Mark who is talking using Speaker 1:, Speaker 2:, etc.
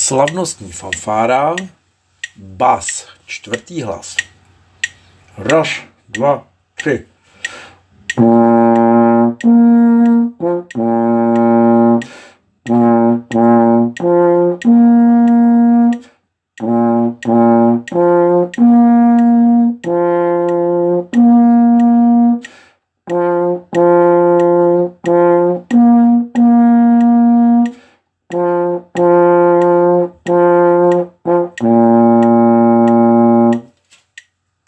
Speaker 1: Slavnostní fanfára, bas, čtvrtý hlas. Raz, dva, tři.